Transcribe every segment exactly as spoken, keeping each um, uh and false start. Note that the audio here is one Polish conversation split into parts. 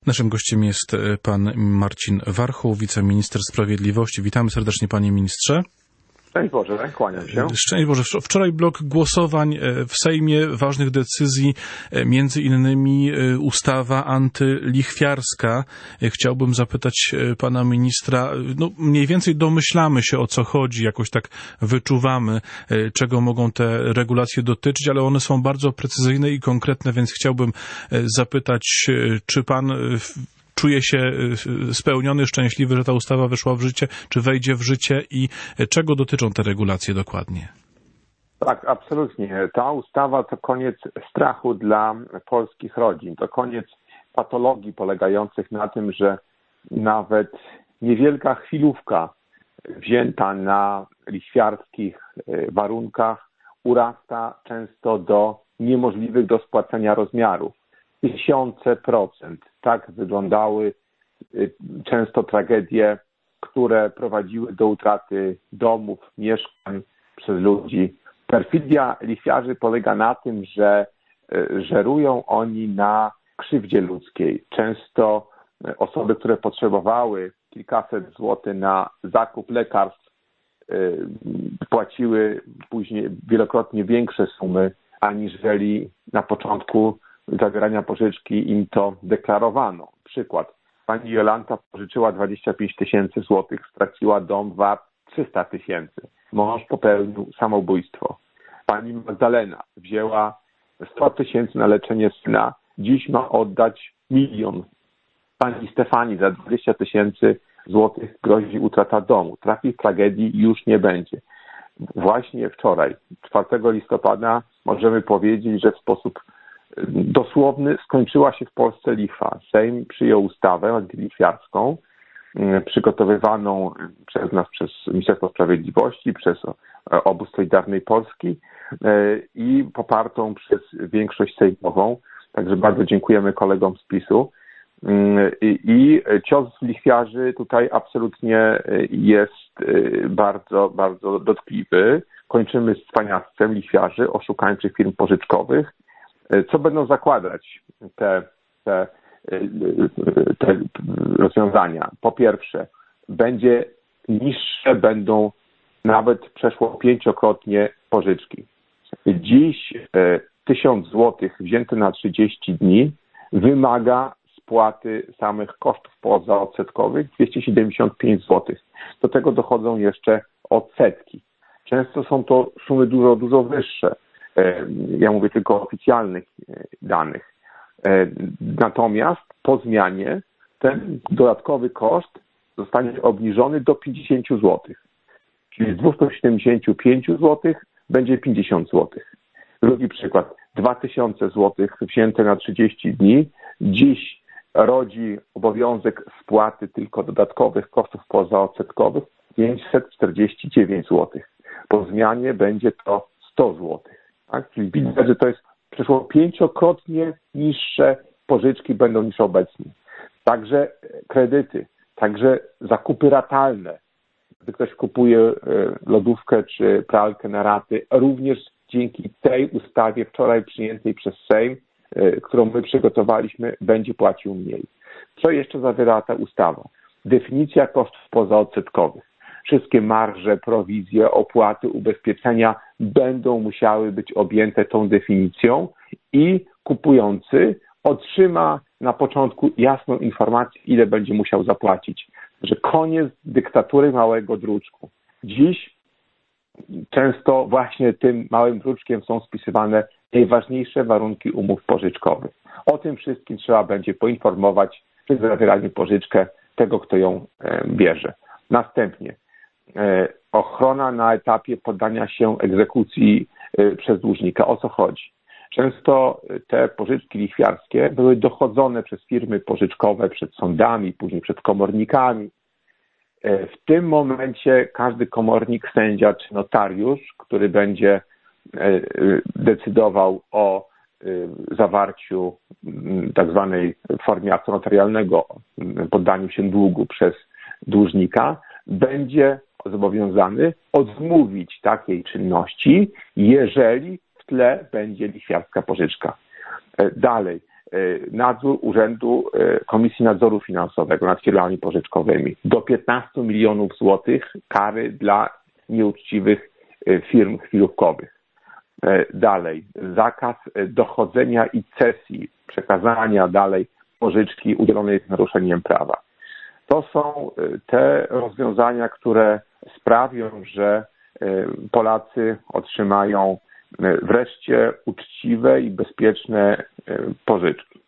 Naszym gościem jest pan Marcin Warchoł, wiceminister sprawiedliwości. Witamy serdecznie, panie ministrze. Szczęść Boże, kłaniam się. Szczęść Boże. Wczoraj blok głosowań w Sejmie, ważnych decyzji, między innymi ustawa antylichwiarska. Chciałbym zapytać pana ministra, no mniej więcej domyślamy się, o co chodzi, jakoś tak wyczuwamy, czego mogą te regulacje dotyczyć, ale one są bardzo precyzyjne i konkretne, więc chciałbym zapytać, czy pan czuje się spełniony, szczęśliwy, że ta ustawa weszła w życie, czy wejdzie w życie i czego dotyczą te regulacje dokładnie? Tak, absolutnie. Ta ustawa to koniec strachu dla polskich rodzin. To koniec patologii polegających na tym, że nawet niewielka chwilówka wzięta na lichwiarskich warunkach urasta często do niemożliwych do spłacenia rozmiarów. Tysiące procent. Tak wyglądały często tragedie, które prowadziły do utraty domów, mieszkań przez ludzi. Perfidia lichwiarzy polega na tym, że żerują oni na krzywdzie ludzkiej. Często osoby, które potrzebowały kilkaset złotych na zakup lekarstw, płaciły później wielokrotnie większe sumy, aniżeli na początku zawierania pożyczki im to deklarowano. Przykład. Pani Jolanta pożyczyła dwadzieścia pięć tysięcy złotych, straciła dom wart trzysta tysięcy. Mąż popełnił samobójstwo. Pani Magdalena wzięła sto tysięcy na leczenie syna, dziś ma oddać milion. Pani Stefani za dwadzieścia tysięcy złotych grozi utrata domu. Takich tragedii już nie będzie. Właśnie wczoraj, czwartego listopada, możemy powiedzieć, że w sposób dosłowny skończyła się w Polsce lichwa. Sejm przyjął ustawę antylichwiarską, przygotowywaną przez nas, przez Ministerstwo Sprawiedliwości, przez Obóz Solidarnej Polski i popartą przez większość sejmową. Także bardzo dziękujemy kolegom z PiSu. I, i cios lichwiarzy tutaj absolutnie jest bardzo, bardzo dotkliwy. Kończymy z cwaniactwem lichwiarzy, oszukańczych firm pożyczkowych. Co będą zakładać te, te, te rozwiązania? Po pierwsze, będzie niższe będą nawet przeszło pięciokrotnie pożyczki. Dziś tysiąc złotych wzięte na trzydzieści dni wymaga spłaty samych kosztów pozaodsetkowych dwieście siedemdziesiąt pięć złotych. Do tego dochodzą jeszcze odsetki. Często są to sumy dużo, dużo wyższe. Ja mówię tylko o oficjalnych danych. Natomiast po zmianie ten dodatkowy koszt zostanie obniżony do pięćdziesiąt złotych. Czyli z dwieście siedemdziesiąt pięć złotych będzie pięćdziesiąt złotych. Drugi przykład. dwa tysiące złotych wzięte na trzydzieści dni. Dziś rodzi obowiązek spłaty tylko dodatkowych kosztów pozaodsetkowych pięćset czterdzieści dziewięć złotych. Po zmianie będzie to sto złotych. Tak? Czyli widać, że to jest przeszło pięciokrotnie niższe pożyczki będą niż obecnie. Także kredyty, także zakupy ratalne. Gdy ktoś kupuje lodówkę czy pralkę na raty, również dzięki tej ustawie wczoraj przyjętej przez Sejm, którą my przygotowaliśmy, będzie płacił mniej. Co jeszcze zawiera ta ustawa? Definicja kosztów pozaodsetkowych. Wszystkie marże, prowizje, opłaty, ubezpieczenia będą musiały być objęte tą definicją i kupujący otrzyma na początku jasną informację, ile będzie musiał zapłacić. Że koniec dyktatury małego druczku. Dziś często właśnie tym małym druczkiem są spisywane najważniejsze warunki umów pożyczkowych. O tym wszystkim trzeba będzie poinformować przy zawieraniu pożyczkę tego, kto ją bierze. Następnie ochrona na etapie poddania się egzekucji przez dłużnika. O co chodzi? Często te pożyczki lichwiarskie były dochodzone przez firmy pożyczkowe przed sądami, później przed komornikami. W tym momencie każdy komornik, sędzia czy notariusz, który będzie decydował o zawarciu tak zwanej formie aktu notarialnego, poddaniu się długu przez dłużnika, będzie zobowiązany odmówić takiej czynności, jeżeli w tle będzie lichwiarska pożyczka. Dalej, nadzór Urzędu Komisji Nadzoru Finansowego nad firmami pożyczkowymi. Do piętnastu milionów złotych kary dla nieuczciwych firm chwilówkowych. Dalej, zakaz dochodzenia i cesji, przekazania dalej pożyczki udzielonej z naruszeniem prawa. To są te rozwiązania, które sprawią, że Polacy otrzymają wreszcie uczciwe i bezpieczne pożyczki.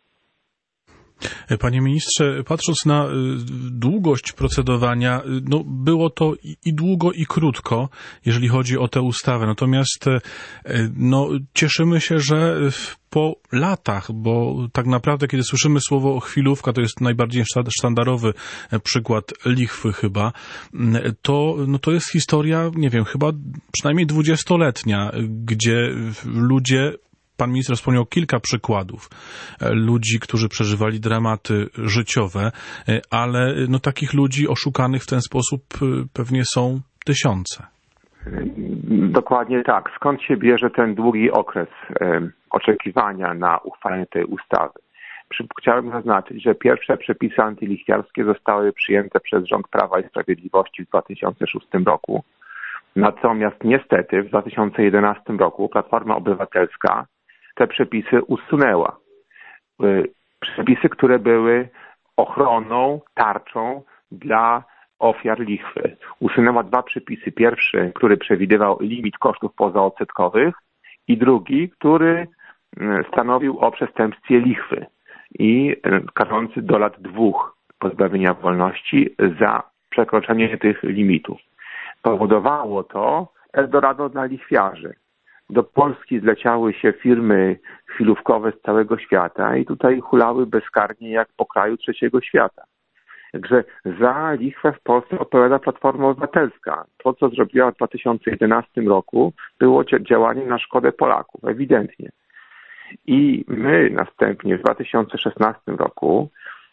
Panie ministrze, patrząc na długość procedowania, no było to i długo, i krótko, jeżeli chodzi o tę ustawę. Natomiast no, cieszymy się, że po latach, bo tak naprawdę, kiedy słyszymy słowo chwilówka, to jest najbardziej sztandarowy przykład lichwy chyba, to, no to jest historia, nie wiem, chyba przynajmniej dwudziestoletnia, gdzie ludzie, pan minister wspomniał kilka przykładów ludzi, którzy przeżywali dramaty życiowe, ale no takich ludzi oszukanych w ten sposób pewnie są tysiące. Dokładnie tak. Skąd się bierze ten długi okres oczekiwania na uchwalenie tej ustawy? Chciałem zaznaczyć, że pierwsze przepisy antylichwiarskie zostały przyjęte przez rząd Prawa i Sprawiedliwości w dwa tysiące szóstym roku. Natomiast niestety w dwa tysiące jedenastym roku Platforma Obywatelska te przepisy usunęła. Przepisy, które były ochroną, tarczą dla ofiar lichwy. Usunęła dwa przepisy. Pierwszy, który przewidywał limit kosztów pozaodsetkowych i drugi, który stanowił o przestępstwie lichwy i karzący do lat dwóch pozbawienia wolności za przekroczenie tych limitów. Powodowało to Eldorado dla lichwiarzy. Do Polski zleciały się firmy chwilówkowe z całego świata i tutaj hulały bezkarnie jak po kraju trzeciego świata. Także za lichwę w Polsce odpowiada Platforma Obywatelska. To, co zrobiła w dwa tysiące jedenastym roku, było działanie na szkodę Polaków, ewidentnie. I my następnie w dwa tysiące szesnastym roku,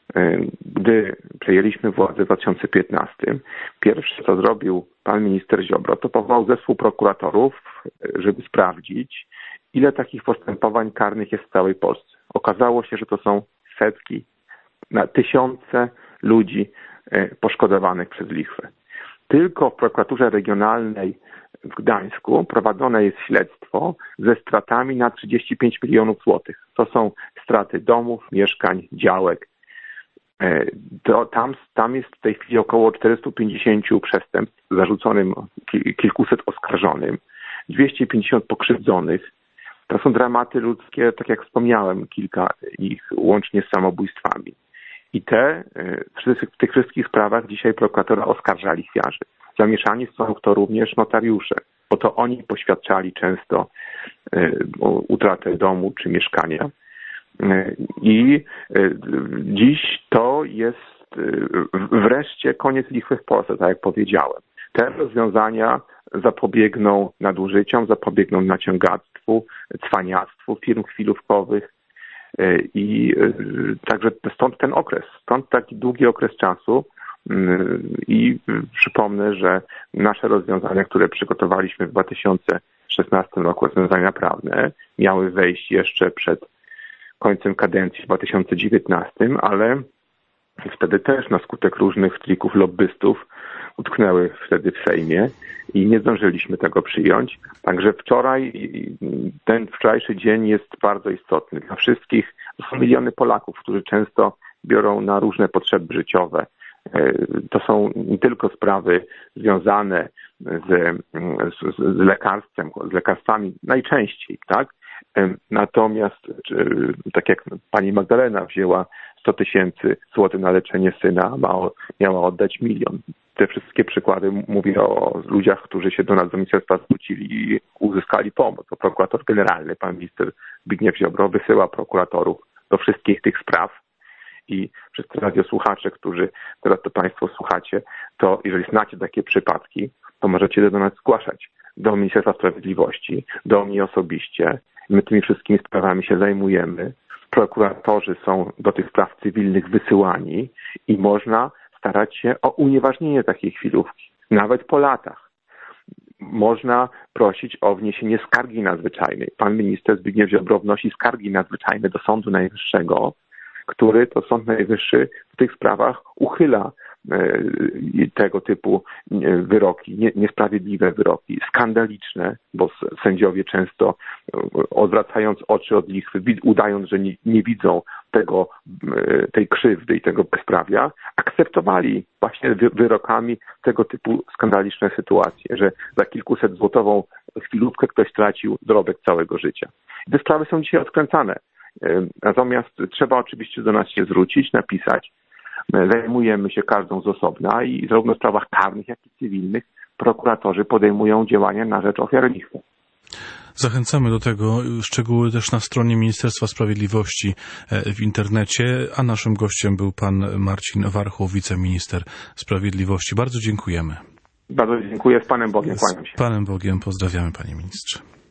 gdy przejęliśmy władzę w dwa tysiące piętnastym, pierwsze, co zrobił pan minister Ziobro, to powołał zespół prokuratorów, żeby sprawdzić, ile takich postępowań karnych jest w całej Polsce. Okazało się, że to są setki, na tysiące ludzi poszkodowanych przez lichwę. Tylko w prokuraturze regionalnej w Gdańsku prowadzone jest śledztwo ze stratami na trzydzieści pięć milionów złotych. To są straty domów, mieszkań, działek. To tam, tam jest w tej chwili około czterysta pięćdziesiąt przestępstw zarzuconym kilkuset oskarżonym, dwieście pięćdziesiąt pokrzywdzonych. To są dramaty ludzkie, tak jak wspomniałem, kilka ich łącznie z samobójstwami. I te, w tych wszystkich sprawach dzisiaj prokuratura oskarża lichwiarzy. Zamieszani są w to również notariusze, bo to oni poświadczali często utratę domu czy mieszkania. I dziś to jest wreszcie koniec lichwy w Polsce, tak jak powiedziałem. Te rozwiązania zapobiegną nadużyciom, zapobiegną naciągactwu, cwaniactwu firm chwilówkowych i także stąd ten okres, stąd taki długi okres czasu i przypomnę, że nasze rozwiązania, które przygotowaliśmy w dwa tysiące szesnastym roku, rozwiązania prawne, miały wejść jeszcze przed końcem kadencji w dwa tysiące dziewiętnastym, ale wtedy też na skutek różnych trików lobbystów utknęły wtedy w Sejmie i nie zdążyliśmy tego przyjąć. Także wczoraj, ten wczorajszy dzień jest bardzo istotny dla wszystkich. To są miliony Polaków, którzy często biorą na różne potrzeby życiowe. To są nie tylko sprawy związane z, z, z lekarstwem, z lekarstwami najczęściej, tak? Natomiast, tak jak pani Magdalena wzięła sto tysięcy złotych na leczenie syna, ma, miała oddać milion. Te wszystkie przykłady mówię o ludziach, którzy się do nas do ministerstwa zwrócili i uzyskali pomoc. To prokurator generalny, pan minister Zbigniew Ziobro, wysyła prokuratorów do wszystkich tych spraw. I wszyscy radiosłuchacze, którzy teraz to państwo słuchacie, to jeżeli znacie takie przypadki, to możecie do nas zgłaszać do Ministerstwa Sprawiedliwości, do mnie osobiście. My tymi wszystkimi sprawami się zajmujemy. Prokuratorzy są do tych spraw cywilnych wysyłani i można starać się o unieważnienie takiej chwilówki, nawet po latach. można prosić o wniesienie skargi nadzwyczajnej. Pan minister Zbigniew Ziobro wnosi skargi nadzwyczajne do Sądu Najwyższego, który to Sąd Najwyższy w tych sprawach uchyla tego typu wyroki, niesprawiedliwe wyroki, skandaliczne, bo sędziowie często odwracając oczy od lichwy, udając, że nie, nie widzą tego, tej krzywdy i tego bezprawia, akceptowali właśnie wyrokami tego typu skandaliczne sytuacje, że za kilkuset złotową chwilówkę ktoś stracił dorobek całego życia. I te sprawy są dzisiaj odkręcane. Natomiast trzeba oczywiście do nas się zwrócić, napisać. Zajmujemy się każdą z osobna i zarówno w sprawach karnych, jak i cywilnych prokuratorzy podejmują działania na rzecz ofiar lichwy. Zachęcamy do tego, szczegóły też na stronie Ministerstwa Sprawiedliwości w internecie, a naszym gościem był pan Marcin Warchoł, wiceminister sprawiedliwości. Bardzo dziękujemy. Bardzo dziękuję, z Panem Bogiem kłaniam się. Z Panem Bogiem pozdrawiamy, panie ministrze.